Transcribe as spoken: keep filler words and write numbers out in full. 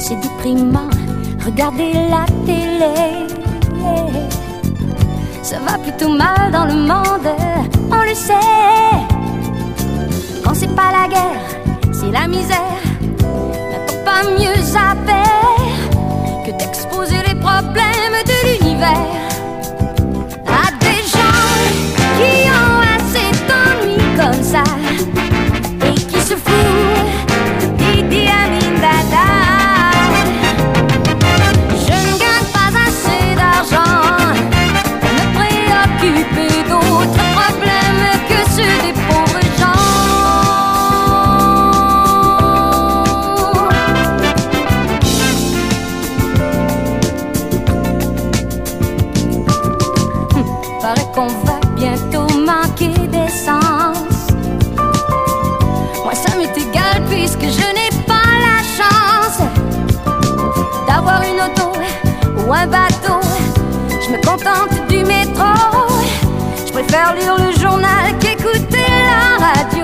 c'est déprimant, regardez la télé. Ça va plutôt mal dans le monde, on le sait. Quand c'est pas la guerre, c'est la misère. N'a-t-on pas mieux à faire que d'exposer les problèmes de l'univers à des gens qui ont assez d'ennuis comme ça et qui se foutent d'Idi Amin Dada. Je ne gagne pas assez d'argent pour me préoccuper d'autres problèmes que ceux des pauvres gens. Paraît qu'on va bientôt manquer d'essence. Moi ça m'est égal puisque je n'ai pas la chance d'avoir une auto ou un bateau. Je me contente du métro. Je préfère lire le journal qu'écouter la radio.